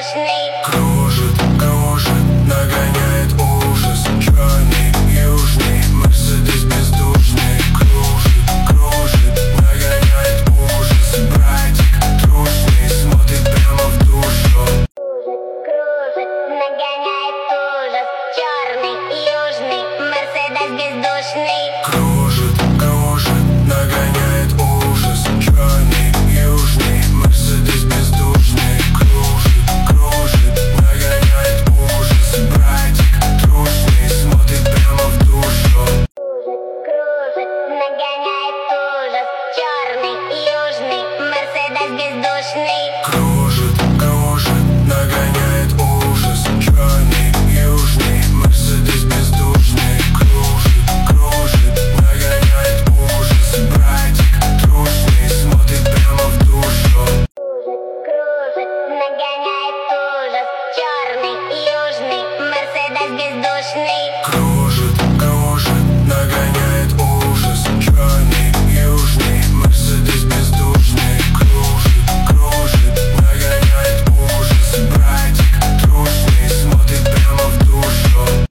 бездушный. Кружит, кружит, нагоняет ужас. Черный, южный, Мерседес бездушный. Кружит, кружит, нагоняет ужас. Братик трушный, смотрит прямо в душу. Кружит, нагоняет ужас. Черный, южный, Мерседес бездушный. Кружит, кружит, нагоняет ужас. Черный, южный, Мерседес бездушный. Кружит, кружит, нагоняет ужас. Братик трушный, смотрит прямо в душу. Кружит, нагоняет ужас. Черный, южный, Мерседес бездушный. Кружит, кружит, нагоняет ужас. Черный, южный, Мерседес бездушный. Кружит, кружит, нагоняет ужас. Братик трушный, смотрит прямо в душу. Кружит, нагоняет